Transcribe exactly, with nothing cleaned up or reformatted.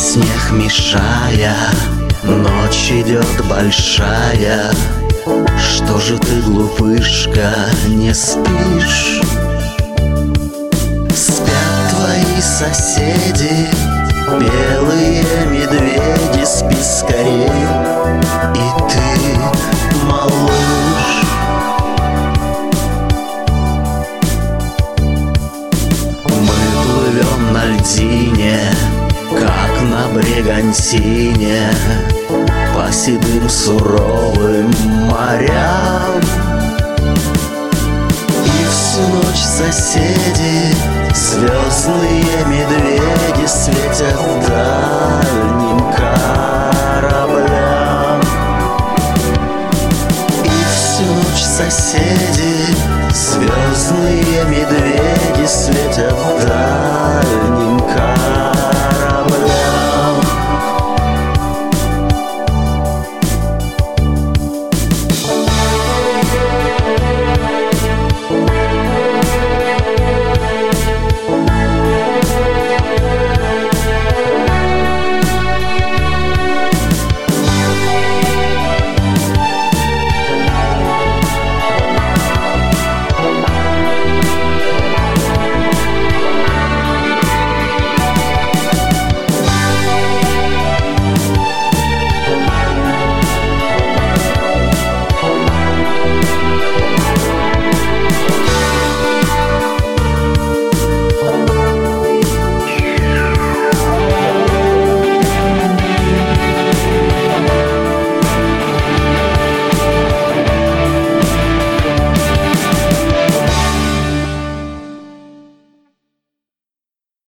снег мешая, ночь идет большая. Что же ты, глупышка, не спишь? Спят твои соседи, белые медведи, спи скорей. И ты, малыш. Мы плывем на льдине, как на бригантине, по седым суровым морям. И всю ночь соседи, звездные медведи, светят вдаль.